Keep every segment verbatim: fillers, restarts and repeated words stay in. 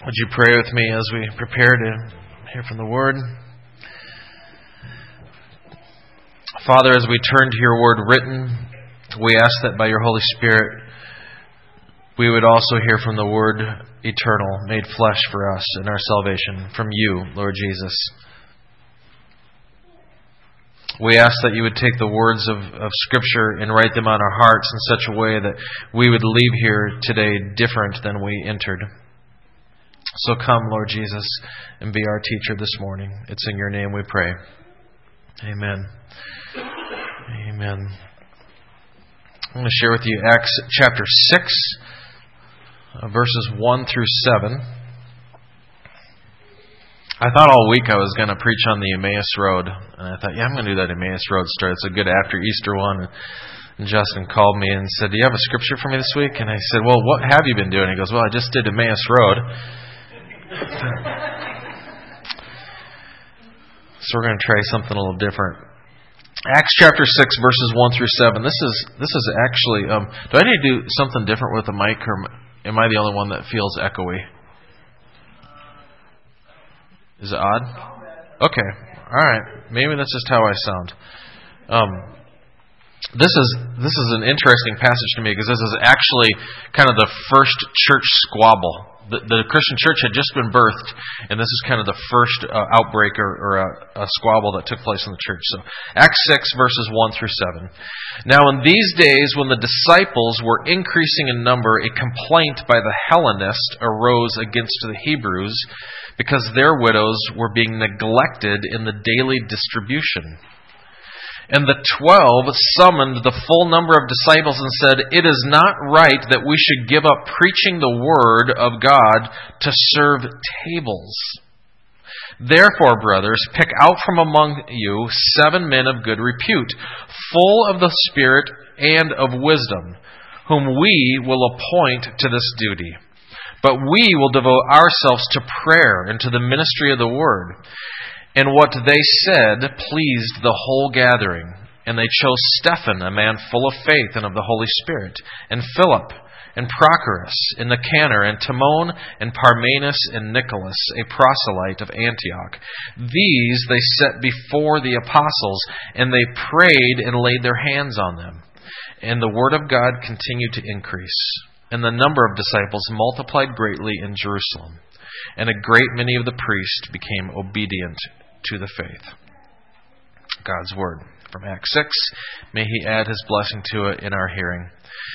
Would you pray with me as we prepare to hear from the Word? Father, as we turn to your Word written, we ask that by your Holy Spirit we would also hear from the Word eternal, made flesh for us in our salvation, from you, Lord Jesus. We ask that you would take the words of, of Scripture and write them on our hearts in such a way that we would leave here today different than we entered. So come, Lord Jesus, and be our teacher this morning. It's in your name we pray. Amen. Amen. I'm going to share with you Acts chapter six, uh, verses one through seven. I thought all week I was going to preach on the Emmaus Road. And I thought, yeah, I'm going to do that Emmaus Road story. It's a good after Easter one. And Justin called me and said, do you have a scripture for me this week? And I said, well, what have you been doing? He goes, well, I just did Emmaus Road. So we're going to try something a little different. Acts chapter six, verses one through seven. This is this is actually... Um, do I need to do something different with the mic, or am I the only one that feels echoey? Is it odd? Okay. All right. Maybe that's just how I sound. Um, this is this is an interesting passage to me because this is actually kind of the first church squabble. The, the Christian church had just been birthed, and this is kind of the first uh, outbreak or, or a, a squabble that took place in the church. So, Acts six, verses one through seven. Now, in these days, when the disciples were increasing in number, a complaint by the Hellenists arose against the Hebrews because their widows were being neglected in the daily distribution. And the twelve summoned the full number of disciples and said, it is not right that we should give up preaching the word of God to serve tables. Therefore, brothers, pick out from among you seven men of good repute, full of the Spirit and of wisdom, whom we will appoint to this duty. But we will devote ourselves to prayer and to the ministry of the word. And what they said pleased the whole gathering. And they chose Stephen, a man full of faith and of the Holy Spirit, and Philip, and Prochorus, and Nicanor, and Timon, and Parmenas, and Nicholas, a proselyte of Antioch. These they set before the apostles, and they prayed and laid their hands on them. And the word of God continued to increase. And the number of disciples multiplied greatly in Jerusalem. And a great many of the priests became obedient to the faith. God's Word from Acts six. May He add His blessing to it in our hearing.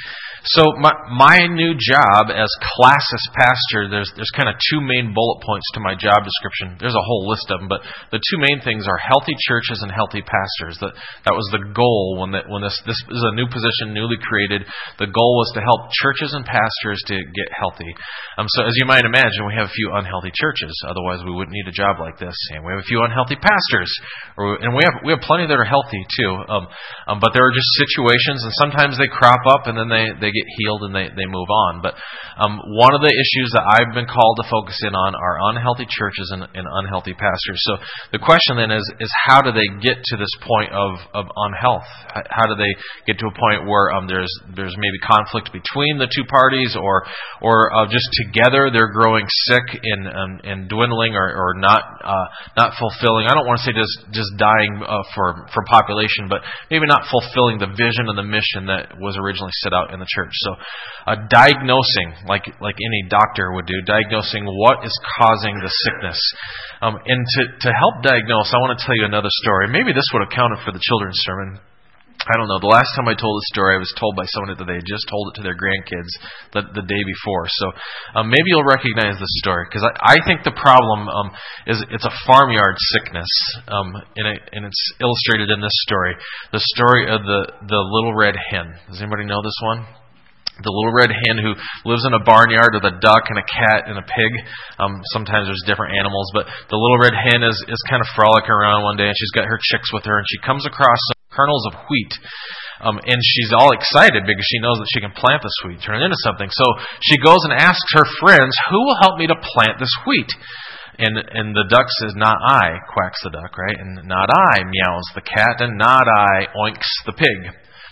So my my new job as Classis pastor, there's there's kind of two main bullet points to my job description. There's a whole list of them, but the two main things are healthy churches and healthy pastors. That that was the goal when that when this this is a new position, newly created. The goal was to help churches and pastors to get healthy. Um, so as you might imagine, we have a few unhealthy churches. Otherwise, we wouldn't need a job like this. And we have a few unhealthy pastors, or, and we have we have plenty that are healthy too. Um, um, but there are just situations, and sometimes they crop up, and then they they get healed and they, they move on. But um, one of the issues that I've been called to focus in on are unhealthy churches and, and unhealthy pastors. So the question then is, is how do they get to this point of, of unhealth? How do they get to a point where um, there's there's maybe conflict between the two parties, or or uh, just together they're growing sick and um, and dwindling, or, or not uh, not fulfilling. I don't want to say just just dying uh, for for population, but maybe not fulfilling the vision and the mission that was originally set out in the church. So, uh, diagnosing, like like any doctor would do, diagnosing what is causing the sickness. Um, and to, to help diagnose, I want to tell you another story. Maybe this would have counted for the children's sermon. I don't know. The last time I told this story, I was told by someone that they had just told it to their grandkids the, the day before. So um, maybe you'll recognize this story, because I, I think the problem um, is it's a farmyard sickness, um, and, it, and it's illustrated in this story. The story of the, the little red hen. Does anybody know this one? The little red hen who lives in a barnyard with a duck and a cat and a pig. Um, sometimes there's different animals, but the little red hen is, is kind of frolicking around one day, and she's got her chicks with her, and she comes across some kernels of wheat. Um, and she's all excited because she knows that she can plant this wheat, turn it into something. So she goes and asks her friends, who will help me to plant this wheat? And and the duck says, not I, quacks the duck, right? And not I, meows the cat, and not I, oinks the pig.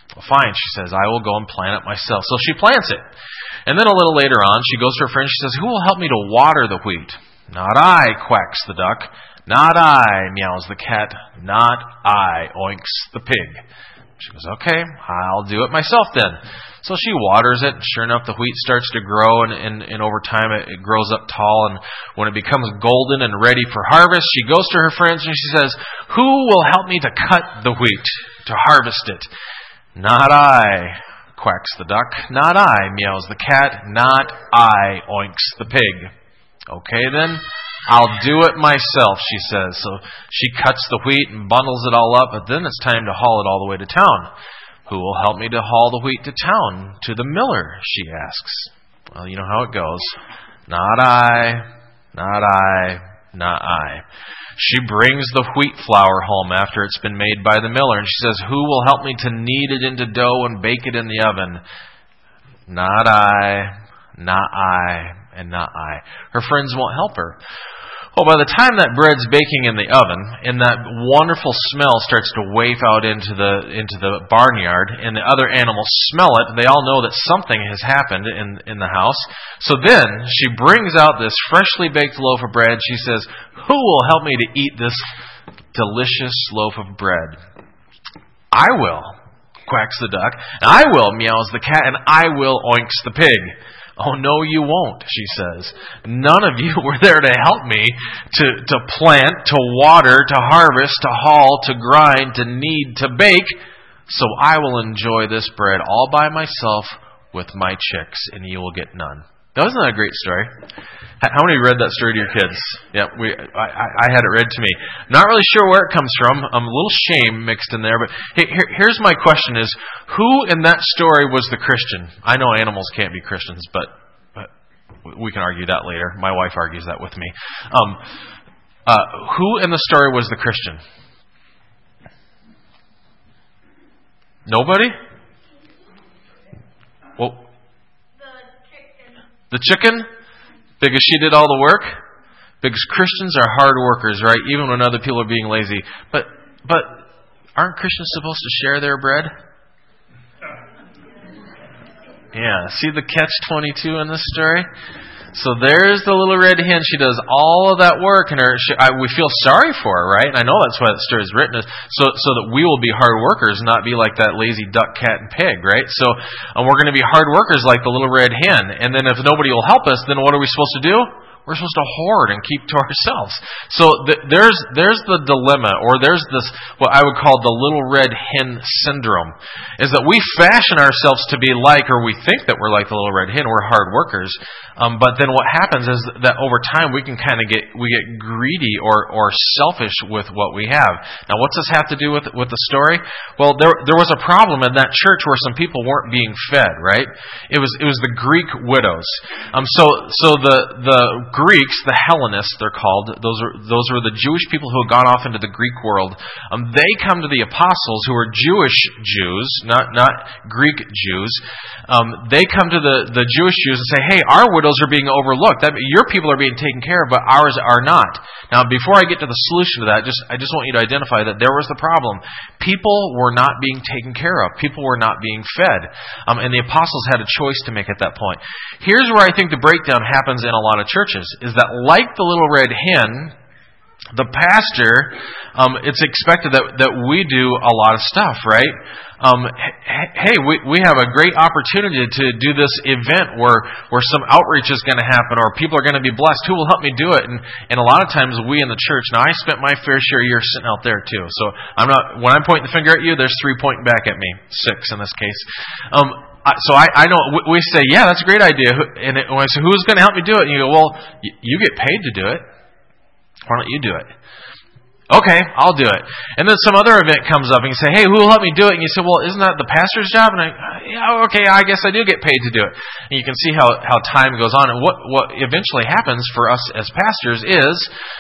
Well, fine, she says, I will go and plant it myself. So she plants it. And then a little later on, she goes to her friend. She says, who will help me to water the wheat? Not I, quacks the duck. Not I, meows the cat. Not I, oinks the pig. She goes, okay, I'll do it myself then. So she waters it. Sure enough, the wheat starts to grow, and, and, and over time it, it grows up tall. And when it becomes golden and ready for harvest, she goes to her friends and she says, who will help me to cut the wheat, to harvest it? Not I, quacks the duck. Not I, meows the cat. Not I, oinks the pig. Okay then, I'll do it myself, she says. So she cuts the wheat and bundles it all up, but then it's time to haul it all the way to town. Who will help me to haul the wheat to town, to the miller, she asks. Well, you know how it goes. Not I, not I, not I. She brings the wheat flour home after it's been made by the miller, and she says, who will help me to knead it into dough and bake it in the oven? Not I, not I, and not I. Her friends won't help her. Well, by the time that bread's baking in the oven, and that wonderful smell starts to waft out into the into the barnyard, and the other animals smell it, they all know that something has happened in, in the house. So then, she brings out this freshly baked loaf of bread. She says, who will help me to eat this delicious loaf of bread? I will, quacks the duck. And I will, meows the cat. And I will, oinks the pig. Oh, no, you won't, she says. None of you were there to help me to, to plant, to water, to harvest, to haul, to grind, to knead, to bake. So I will enjoy this bread all by myself with my chicks, and you will get none. Now, isn't that a great story? How many read that story to your kids? Yeah, we. I, I had it read to me. Not really sure where it comes from. Um, a little shame mixed in there. But hey, here, here's my question: Is who in that story was the Christian? I know animals can't be Christians, but, but we can argue that later. My wife argues that with me. Um, uh, who in the story was the Christian? Nobody? Well, the chicken? Because she did all the work? Because Christians are hard workers, right? Even when other people are being lazy. But but aren't Christians supposed to share their bread? Yeah. See the catch twenty-two in this story? So there's the little red hen. She does all of that work, and her, she, I, we feel sorry for her, right? And I know that's why the story is written, so so that we will be hard workers, not be like that lazy duck, cat, and pig, right? So um, we're going to be hard workers like the little red hen. And then if nobody will help us, then what are we supposed to do? We're supposed to hoard and keep to ourselves. So th- there's there's the dilemma, or there's this, what I would call the little red hen syndrome, is that we fashion ourselves to be like, or we think that we're like the little red hen, we're hard workers. Um, but then what happens is that over time we can kind of get we get greedy or or selfish with what we have. Now, what's this have to do with with the story? Well, there there was a problem in that church where some people weren't being fed. Right? It was it was the Greek widows. Um, so so the the Greeks, the Hellenists, they're called. Those are those were the Jewish people who had gone off into the Greek world. Um, they come to the apostles, who are Jewish Jews, not not Greek Jews. Um, they come to the the Jewish Jews and say, "Hey, our widows are being overlooked. That, your people are being taken care of, but ours are not." Now, before I get to the solution to that, just I just want you to identify that there was the problem. People were not being taken care of. People were not being fed. Um, and the apostles had a choice to make at that point. Here's where I think the breakdown happens in a lot of churches, is that like the little red hen, the pastor, um, it's expected that, that we do a lot of stuff, right? Um, hey, we we have a great opportunity to do this event where, where some outreach is going to happen, or people are going to be blessed. Who will help me do it? And and a lot of times we in the church, now I spent my fair share of years sitting out there too. So I'm not, when I'm pointing the finger at you, there's three pointing back at me. Six in this case. Um, So I, I know, we say, yeah, that's a great idea. And it, when I say, who's going to help me do it? And you go, well, you get paid to do it. Why don't you do it? Okay, I'll do it. And then some other event comes up and you say, hey, who will help me do it? And you say, well, isn't that the pastor's job? And I, yeah, okay, I guess I do get paid to do it. And you can see how, how time goes on. And what, what eventually happens for us as pastors is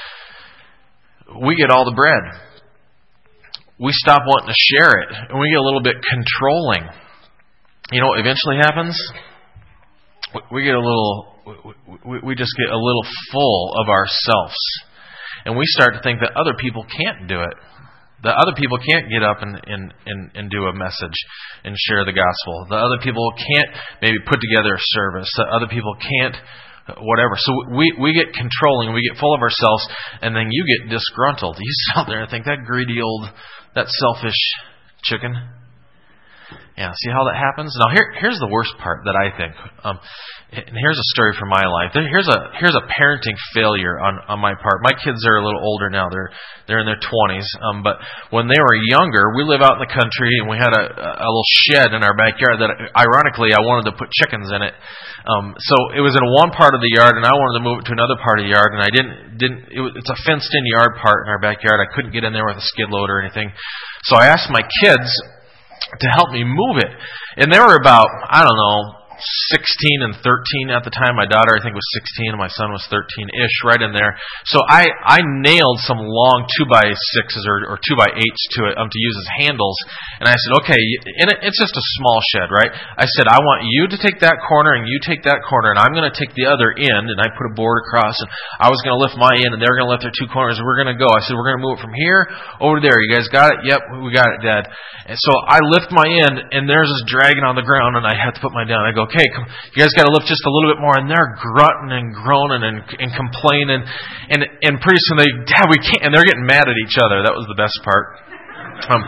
we get all the bread. We stop wanting to share it. And we get a little bit controlling. You know what eventually happens? We get a little, we just get a little full of ourselves. And we start to think that other people can't do it. The other people can't get up and, and, and, and do a message and share the gospel. The other people can't maybe put together a service. The other people can't whatever. So we, we get controlling, we get full of ourselves, and then you get disgruntled. You sit out there and think, that greedy old, that selfish chicken. Yeah, see how that happens? Now, here, here's the worst part that I think. Um, and here's a story from my life. Here's a here's a parenting failure on, on my part. My kids are a little older now. They're they're in their twenties. Um, but when they were younger, we live out in the country, and we had a, a little shed in our backyard that, ironically, I wanted to put chickens in it. Um, so it was in one part of the yard, and I wanted to move it to another part of the yard, and I didn't didn't. It was, it's a fenced-in yard part in our backyard. I couldn't get in there with a skid loader or anything. So I asked my kids to help me move it. And they were about, I don't know, sixteen and thirteen at the time. My daughter, I think, was sixteen, and my son was thirteen-ish, right in there. So I, I nailed some long two by sixes or, or two by eights to it um, to use as handles. And I said, okay, and it, it's just a small shed, right? I said, I want you to take that corner, and you take that corner, and I'm going to take the other end, and I put a board across, and I was going to lift my end, and they were going to lift their two corners, and we're going to go. I said, we're going to move it from here over there. You guys got it? Yep, we got it, Dad. And so I lift my end, and theirs is dragging on the ground, and I have to put mine down. I go, okay, come, you guys got to lift just a little bit more, and they're grunting and groaning and, and complaining, and and pretty soon they, Dad, we can't, and they're getting mad at each other. That was the best part. Um,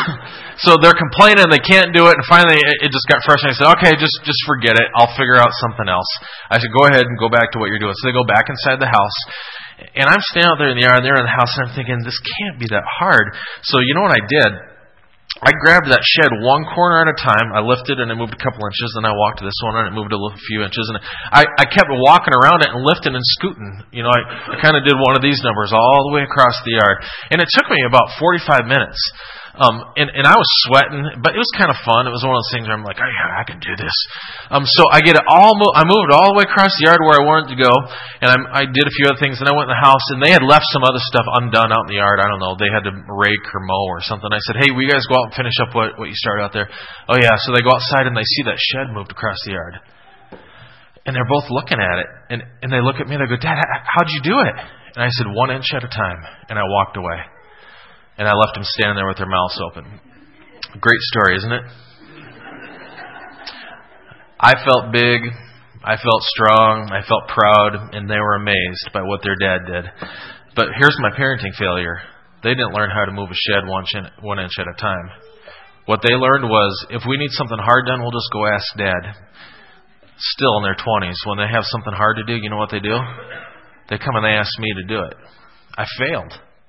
so they're complaining they can't do it, and finally it, it just got frustrating. I said, okay, just just forget it. I'll figure out something else. I said, go ahead and go back to what you're doing. So they go back inside the house, and I'm standing out there in the yard, and they're in the house, and I'm thinking, this can't be that hard. So you know what I did? I grabbed that shed one corner at a time. I lifted and I moved a couple inches. Then I walked to this one and it moved a little few inches. And I, I kept walking around it and lifting and scooting. You know, I, I kind of did one of these numbers all the way across the yard. And it took me about forty-five minutes. Um, and, and I was sweating, but it was kind of fun. It was one of those things where I'm like, oh yeah, I can do this. Um, so I get it all, mo- I moved all the way across the yard where I wanted to go, and I'm, I did a few other things, and I went in the house, and they had left some other stuff undone out in the yard. I don't know, they had to rake or mow or something. I said, hey, will you guys go out and finish up what, what you started out there? Oh yeah, so they go outside and they see that shed moved across the yard. And they're both looking at it, and, and they look at me and they go, Dad, how'd you do it? And I said, one inch at a time, and I walked away. And I left them standing there with their mouths open. Great story, isn't it? I felt big. I felt strong. I felt proud. And they were amazed by what their dad did. But here's my parenting failure. They didn't learn how to move a shed one inch, one inch at a time. What they learned was, if we need something hard done, we'll just go ask Dad. Still in their twenties, when they have something hard to do, you know what they do? They come and they ask me to do it. I failed.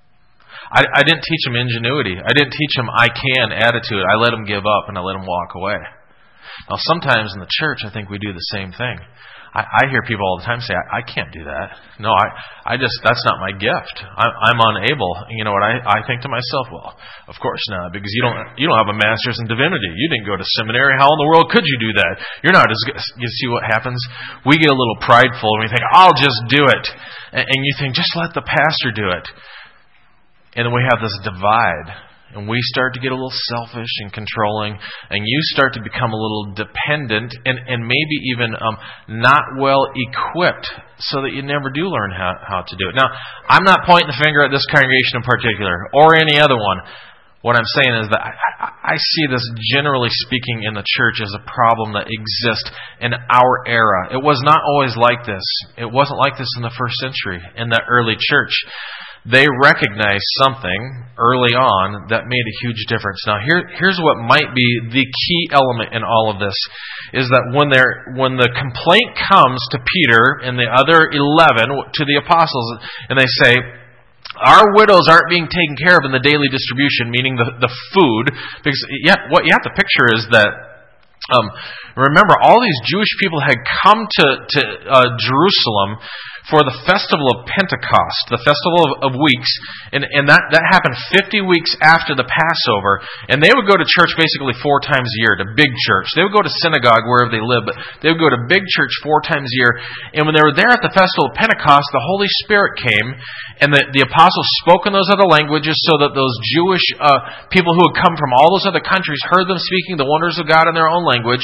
I, I didn't teach them ingenuity. I didn't teach them I can attitude. I let them give up and I let them walk away. Now, sometimes in the church, I think we do the same thing. I, I hear people all the time say, I, I can't do that. No, I, I just, that's not my gift. I, I'm unable. And you know what? I, I think to myself, well, of course not, because you don't, you don't have a master's in divinity. You didn't go to seminary. How in the world could you do that? You're not as good. You see what happens? We get a little prideful and we think, I'll just do it. And, and you think, just let the pastor do it. And then we have this divide, and we start to get a little selfish and controlling, and you start to become a little dependent and, and maybe even um, not well equipped so that you never do learn how, how to do it. Now, I'm not pointing the finger at this congregation in particular or any other one. What I'm saying is that I, I see this, generally speaking, in the church as a problem that exists in our era. It was not always like this. It wasn't like this in the first century, in the early church. They recognized something early on that made a huge difference. Now, here, here's what might be the key element in all of this, is that when they're, when the complaint comes to Peter and the other eleven, to the apostles, and they say, our widows aren't being taken care of in the daily distribution, meaning the, the food, because yeah, what you have to picture is that Um, remember, all these Jewish people had come to, to uh, Jerusalem for the festival of Pentecost, the festival of, of weeks, and, and that, that happened fifty weeks after the Passover, and they would go to church basically four times a year, to big church. They would go to synagogue wherever they lived, but they would go to big church four times a year, and when they were there at the festival of Pentecost, the Holy Spirit came, and the, the apostles spoke in those other languages so that those Jewish uh, people who had come from all those other countries heard them speaking the wonders of God in their own language.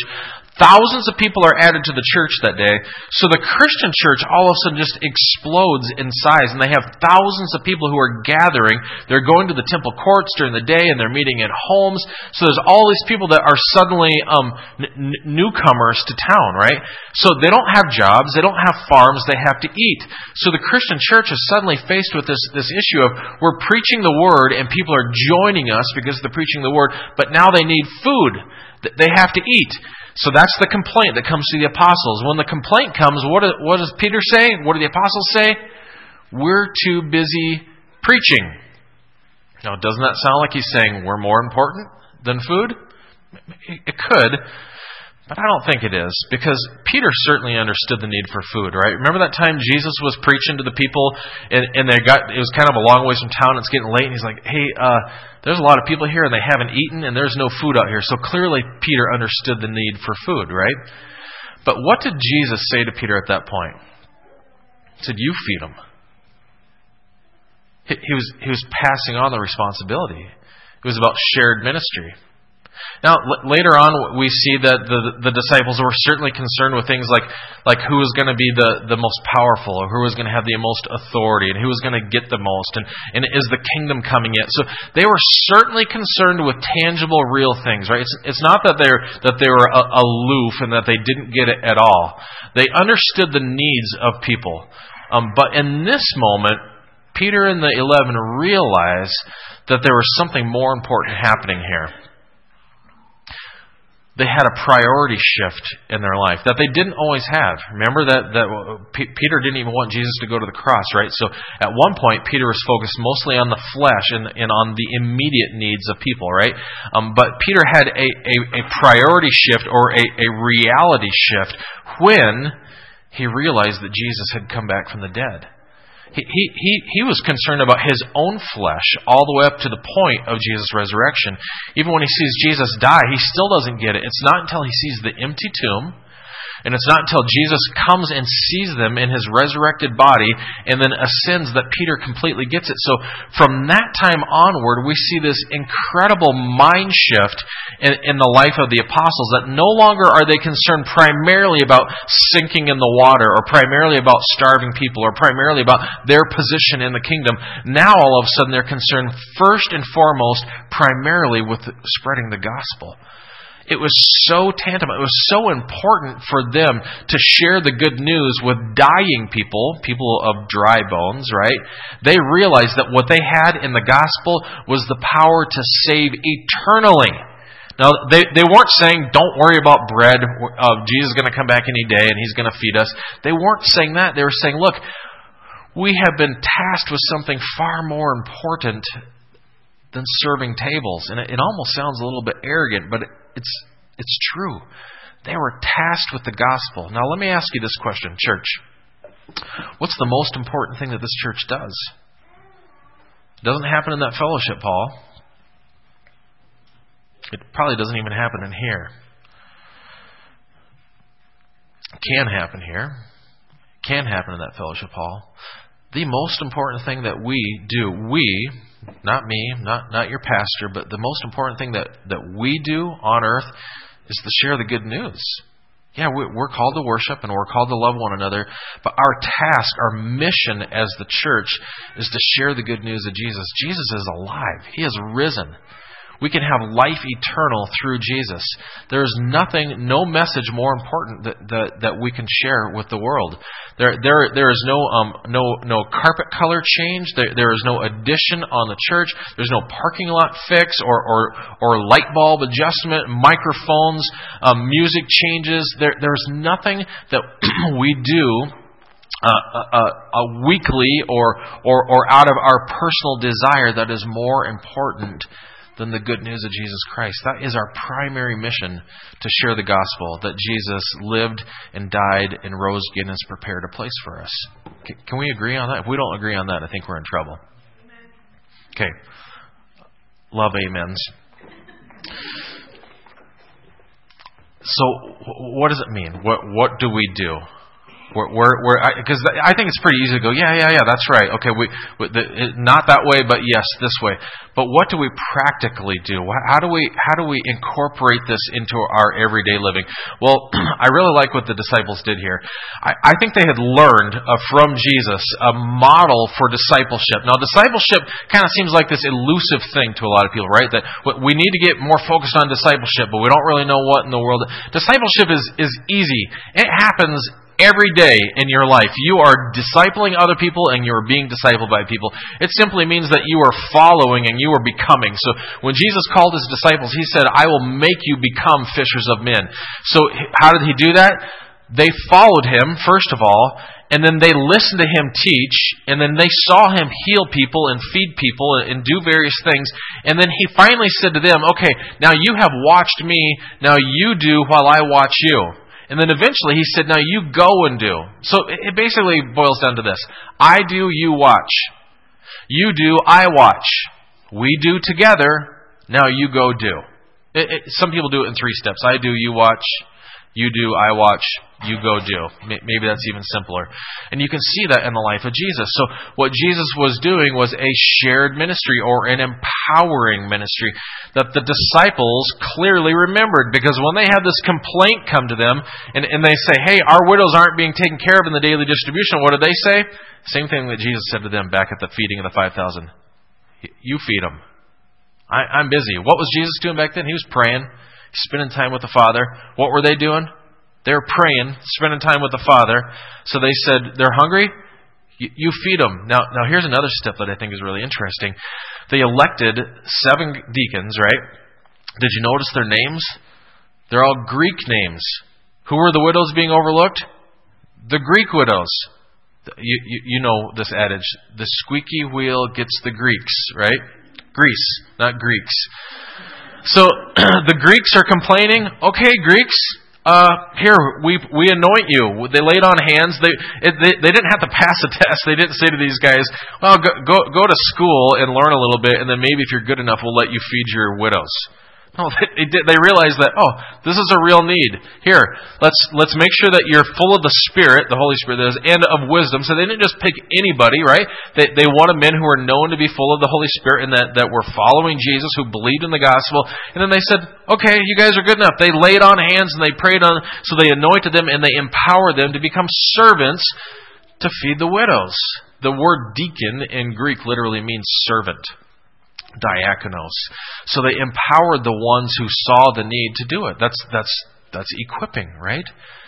Thousands of people are added to the church that day. So the Christian church all of a sudden just explodes in size. And they have thousands of people who are gathering. They're going to the temple courts during the day and they're meeting at homes. So there's all these people that are suddenly um, n- newcomers to town, right? So they don't have jobs. They don't have farms. They have to eat. So the Christian church is suddenly faced with this, this issue of we're preaching the word and people are joining us because they're preaching the word, but now they need food. They have to eat. So that's the complaint that comes to the apostles. When the complaint comes, what, do, what does Peter say? What do the apostles say? We're too busy preaching. Now, doesn't that sound like he's saying we're more important than food? It could, but I don't think it is, because Peter certainly understood the need for food, right? Remember that time Jesus was preaching to the people, and, and they got it was kind of a long ways from town, it's getting late, and he's like, hey, uh, there's a lot of people here, and they haven't eaten, and there's no food out here. So clearly Peter understood the need for food, right? But what did Jesus say to Peter at that point? He said, you feed them. He, he was, he was passing on the responsibility. It was about shared ministry. Now, l- later on, we see that the, the disciples were certainly concerned with things like, like who was going to be the, the most powerful, or who was going to have the most authority, and who was going to get the most, and, and is the kingdom coming yet? So they were certainly concerned with tangible, real things, right? It's, it's not that, they're, that they were a, aloof and that they didn't get it at all. They understood the needs of people. Um, but in this moment, Peter and the eleven realized that there was something more important happening here. They had a priority shift in their life that they didn't always have. Remember that, that P- Peter didn't even want Jesus to go to the cross, right? So at one point, Peter was focused mostly on the flesh and, and on the immediate needs of people, right? Um, but Peter had a, a, a priority shift, or a, a reality shift, when he realized that Jesus had come back from the dead. He, he, he, he was concerned about his own flesh all the way up to the point of Jesus' resurrection. Even when he sees Jesus die, he still doesn't get it. It's not until he sees the empty tomb, and it's not until Jesus comes and sees them in his resurrected body and then ascends that Peter completely gets it. So from that time onward, we see this incredible mind shift in, in the life of the apostles, that no longer are they concerned primarily about sinking in the water, or primarily about starving people, or primarily about their position in the kingdom. Now all of a sudden they're concerned first and foremost primarily with spreading the gospel. It was so tantamount, it was so important for them to share the good news with dying people, people of dry bones, right? They realized that what they had in the gospel was the power to save eternally. Now, they, they weren't saying, don't worry about bread, uh, Jesus is going to come back any day and he's going to feed us. They weren't saying that. They were saying, look, we have been tasked with something far more important than serving tables. And it, it almost sounds a little bit arrogant, but it's it's true. They were tasked with the gospel. Now let me ask you this question, church. What's the most important thing that this church does? It doesn't happen in that fellowship hall. It probably doesn't even happen in here. It can happen here. It can happen in that fellowship hall. The most important thing that we do, we, not me, not, not your pastor, but the most important thing that, that we do on earth is to share the good news. Yeah, we're called to worship and we're called to love one another, but our task, our mission as the church is to share the good news of Jesus. Jesus is alive. He has risen. We can have life eternal through Jesus. There is nothing, no message more important that, that, that we can share with the world. There, there, there is no, um, no, no carpet color change. There, there is no addition on the church. There's no parking lot fix or, or, or light bulb adjustment, microphones, um, music changes. There, there's nothing that we do Uh, a, a weekly or, or, or out of our personal desire that is more important than the good news of Jesus Christ. That is our primary mission, to share the gospel, that Jesus lived and died and rose again and has prepared a place for us. Can, can we agree on that? If we don't agree on that, I think we're in trouble. Okay. Love amens. So what does it mean? What what do we do? Where, where, where because I, I think it's pretty easy to go, yeah, yeah, yeah, that's right. Okay, we, we the, it, not that way, but yes, this way. But what do we practically do? How do we how do we incorporate this into our everyday living? Well, I really like what the disciples did here. I, I think they had learned uh, from Jesus a model for discipleship. Now, discipleship kind of seems like this elusive thing to a lot of people, right? That we need to get more focused on discipleship, but we don't really know what in the world. Discipleship is is easy. It happens every day in your life. You are discipling other people and you are being discipled by people. It simply means that you are following and you are becoming. So when Jesus called his disciples, he said, I will make you become fishers of men. So how did he do that? They followed him, first of all, and then they listened to him teach, and then they saw him heal people and feed people and do various things. And then he finally said to them, okay, now you have watched me, now you do while I watch you. And then eventually he said, now you go and do. So it basically boils down to this. I do, you watch. You do, I watch. We do together, now you go do. It, it, some people do it in three steps. I do, you watch. You do, I watch. You go do. Maybe that's even simpler. And you can see that in the life of Jesus. So what Jesus was doing was a shared ministry or an empowering ministry that the disciples clearly remembered, because when they had this complaint come to them and, and they say, hey, our widows aren't being taken care of in the daily distribution, what did they say? Same thing that Jesus said to them back at the feeding of the five thousand. You feed them. I, I'm busy. What was Jesus doing back then? He was praying, spending time with the Father. What were they doing? They were praying, spending time with the Father. So they said, they're hungry? You, you feed them. Now, now here's another step that I think is really interesting. They elected seven deacons, right? Did you notice their names? They're all Greek names. Who were the widows being overlooked? The Greek widows. You, you, you know this adage, the squeaky wheel gets the Greeks, right? Greece, not Greeks. So the Greeks are complaining, okay, Greeks, Uh, here, we we anoint you. They laid on hands. They, it, they they didn't have to pass a test. They didn't say to these guys, well, go, go go to school and learn a little bit, and then maybe if you're good enough, we'll let you feed your widows. No, they, they did. They realized that, oh, this is a real need. Here, let's let's make sure that you're full of the Spirit, the Holy Spirit, that is, and of wisdom. So they didn't just pick anybody, right? They they wanted men who were known to be full of the Holy Spirit and that, that were following Jesus, who believed in the gospel. And then they said, okay, you guys are good enough. They laid on hands and they prayed on, so they anointed them and they empowered them to become servants to feed the widows. The word deacon in Greek literally means servant. Diakonos. So they empowered the ones who saw the need to do it. That's that's that's equipping, right?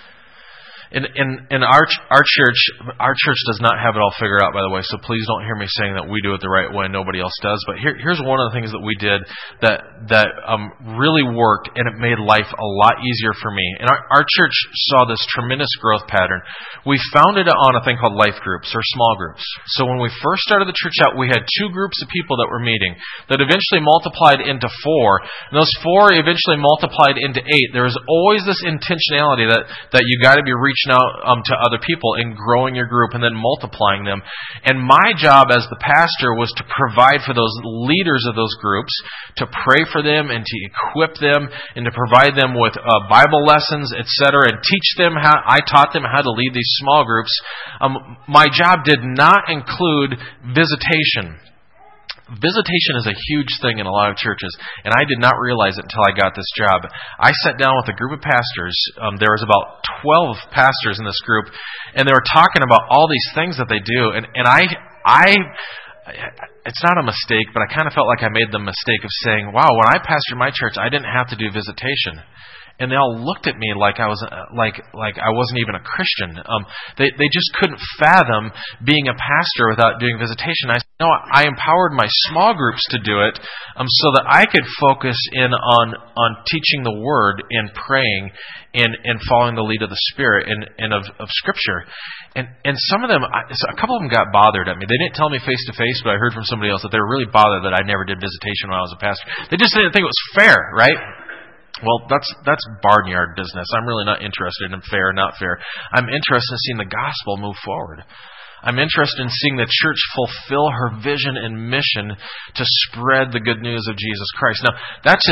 In in in our our church, our church does not have it all figured out, by the way. So please don't hear me saying that we do it the right way and nobody else does. But here here's one of the things that we did that that um, really worked, and it made life a lot easier for me. And our our church saw this tremendous growth pattern. We founded it on a thing called life groups or small groups. So when we first started the church out, we had two groups of people that were meeting that eventually multiplied into four. And those four eventually multiplied into eight. There was always this intentionality that that you got to be reaching out um, to other people and growing your group and then multiplying them. And my job as the pastor was to provide for those leaders of those groups, to pray for them and to equip them and to provide them with uh, Bible lessons, et cetera, and teach them how. I taught them how to lead these small groups. Um, my job did not include visitation. Visitation is a huge thing in a lot of churches, and I did not realize it until I got this job. I sat down with a group of pastors. Um, there was about twelve pastors in this group, and they were talking about all these things that they do. And, and I, I, it's not a mistake, but I kind of felt like I made the mistake of saying, wow, when I pastored my church, I didn't have to do visitation. And they all looked at me like I was like like I wasn't even a Christian. Um, they they just couldn't fathom being a pastor without doing visitation. I said, no, I empowered my small groups to do it, um, so that I could focus in on on teaching the Word and praying and and following the lead of the Spirit and and of, of Scripture. And and some of them, a couple of them got bothered at me. They didn't tell me face to face, but I heard from somebody else that they were really bothered that I never did visitation when I was a pastor. They just didn't think it was fair, right? Well, that's that's barnyard business. I'm really not interested in fair or not fair. I'm interested in seeing the gospel move forward. I'm interested in seeing the church fulfill her vision and mission to spread the good news of Jesus Christ. Now, that's just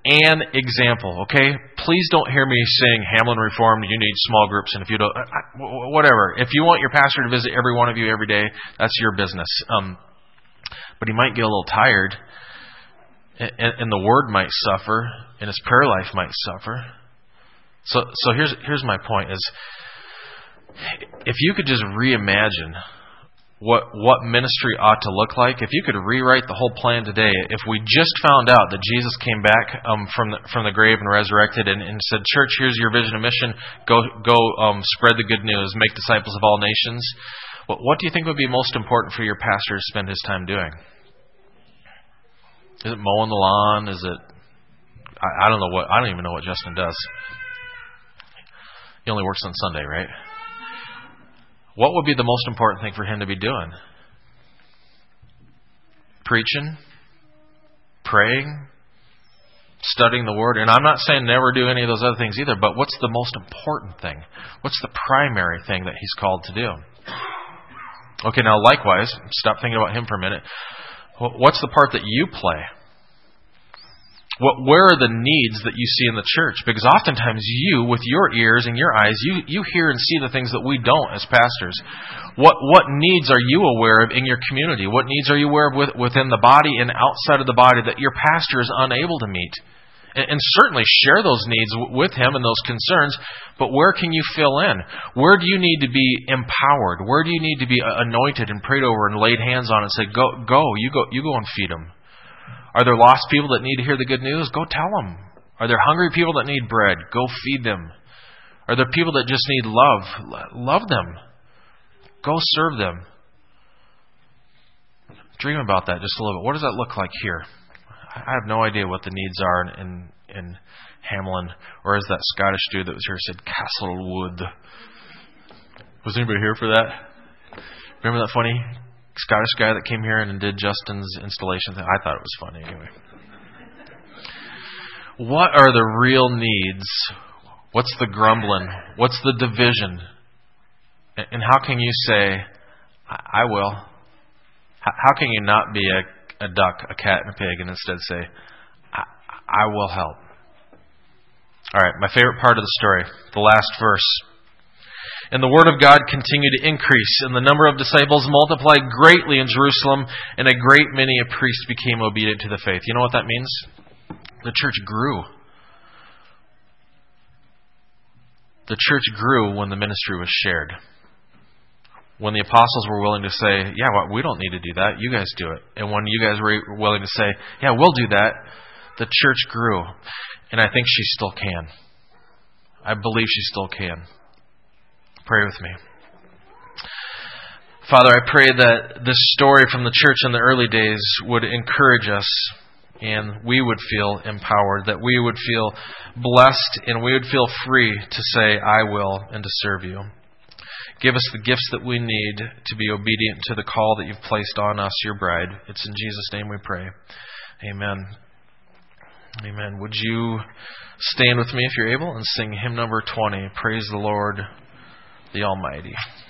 an example, okay? Please don't hear me saying Hamlin Reformed, you need small groups, and if you don't, whatever. If you want your pastor to visit every one of you every day, that's your business. Um, but he might get a little tired, and, and the word might suffer, and his prayer life might suffer. So, so here's here's my point: is if you could just reimagine what what ministry ought to look like, if you could rewrite the whole plan today, if we just found out that Jesus came back um, from the, from the grave and resurrected and, and said, "Church, here's your vision and mission. Go go um, spread the good news, make disciples of all nations." What, what do you think would be most important for your pastor to spend his time doing? Is it mowing the lawn? Is it? I, I don't know what. I don't even know what Justin does. He only works on Sunday, right? What would be the most important thing for him to be doing? Preaching? Praying? Studying the Word? And I'm not saying never do any of those other things either, but what's the most important thing? What's the primary thing that he's called to do? Okay, now likewise, stop thinking about him for a minute. What's the part that you play? What, where are the needs that you see in the church? Because oftentimes you, with your ears and your eyes, you, you hear and see the things that we don't as pastors. What what needs are you aware of in your community? What needs are you aware of with, within the body and outside of the body that your pastor is unable to meet? And, and certainly share those needs w- with him and those concerns, but where can you fill in? Where do you need to be empowered? Where do you need to be anointed and prayed over and laid hands on and say, go, go, you go, you go and feed them? Are there lost people that need to hear the good news? Go tell them. Are there hungry people that need bread? Go feed them. Are there people that just need love? Love them. Go serve them. Dream about that just a little bit. What does that look like here? I have no idea what the needs are in, in, in Hamlin, or as that Scottish dude that was here said, Castlewood. Was anybody here for that? Remember that funny Scottish guy that came here and did Justin's installation thing? I thought it was funny anyway. What are the real needs? What's the grumbling? What's the division? And how can you say, I will? How can you not be a, a duck, a cat, and a pig, and instead say, I, I will help? All right, my favorite part of the story, the last verse. And the word of God continued to increase, and the number of disciples multiplied greatly in Jerusalem, and a great many of priests became obedient to the faith. You know what that means? The church grew. The church grew when the ministry was shared. When the apostles were willing to say, yeah, well, we don't need to do that. You guys do it. And when you guys were willing to say, yeah, we'll do that, the church grew. And I think she still can. I believe she still can. Pray with me. Father, I pray that this story from the church in the early days would encourage us, and we would feel empowered, that we would feel blessed, and we would feel free to say, I will, and to serve you. Give us the gifts that we need to be obedient to the call that you've placed on us, your bride. It's in Jesus' name we pray. Amen. Amen. Would you stand with me if you're able and sing hymn number twenty, Praise the Lord, the Almighty.